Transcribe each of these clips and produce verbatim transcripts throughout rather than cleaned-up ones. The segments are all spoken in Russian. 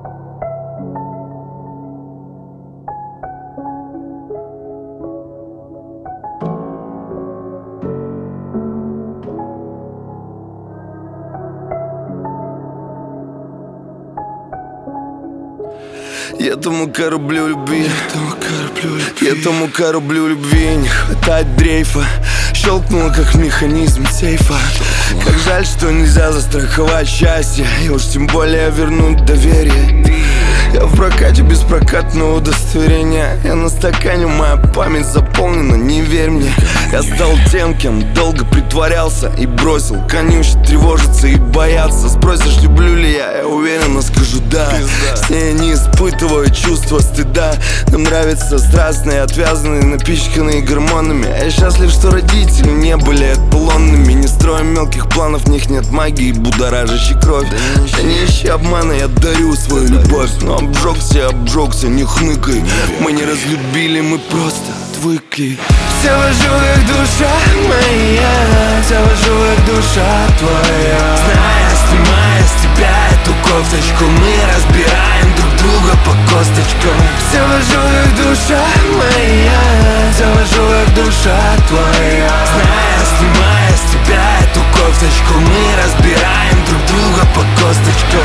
Я тому кораблю любви, я тому кораблю любви не хватает дрейфа. Щелкнуло, как механизм сейфа. Как жаль, что нельзя застраховать счастье, и уж тем более вернуть доверие. Я в прокате без прокатного удостоверения. Я на стакане, моя память заполнена, не верь мне. Я стал тем, кем долго притворялся, и бросил конючить, тревожиться и бояться. Спросишь, люблю ли я, я уверенно скажу да. С ней я не испытываю чувства стыда. Нам нравятся страстные, отвязанные, напичканные гормонами. Я счастлив, что родители не были эталонными. Не строим мелких планов, в них нет магии, будоражащей кровь. Я не ищи обмана, я дарю свою любовь. Но обжегся, обжегся, не хныкай. Мы не разлюбили, мы просто отвыкли. Все в ожогах душа моя, все в ожогах душа твоя. Зная, снимая с тебя эту кофточку, мы разбираем друг друга по косточкам. Все в ожогах душа моя, все в ожогах душа твоя. Зная, снимая с тебя эту кофточку, мы разбираем друг друга по косточкам.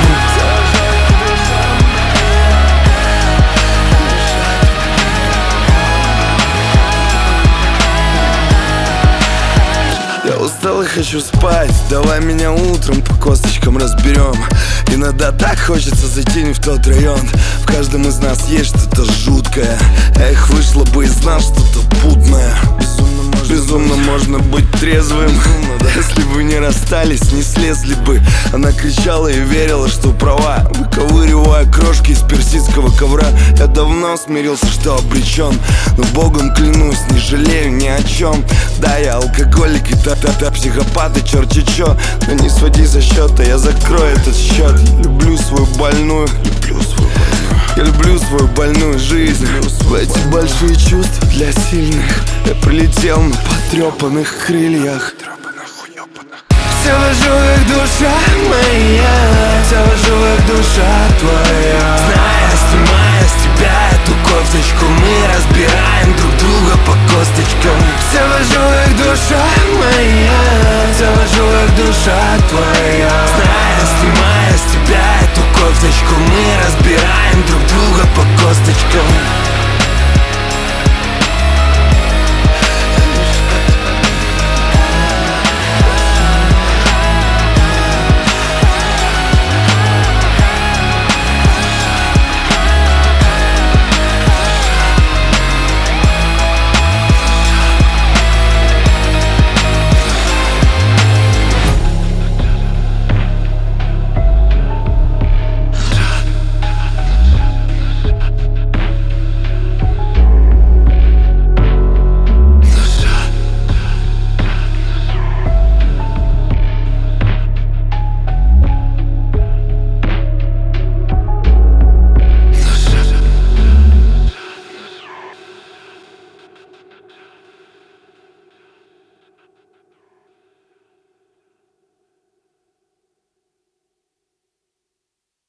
Я устал и хочу спать, давай меня утром по косточкам разберем. Иногда так хочется зайти не в тот район. В каждом из нас есть что-то жуткое. Эх, вышло бы из нас что-то путное. Безумно можно быть трезвым. Если бы не расстались, не слезли бы. Она кричала и верила, что права, выковыривая крошки из персидского ковра. Я давно смирился, что обречен, но Богом клянусь, не жалею ни о чем. Да, я алкоголик и та-та-та психопат и черти чё. Но не своди за счета, я закрою этот счет. Я люблю свою больную, люблю свою больную. Я люблю свою больную жизнь. В эти большие чувства для сильных я прилетел на потрепанных крыльях. Все в ожогах душа моя, все в ожогах душа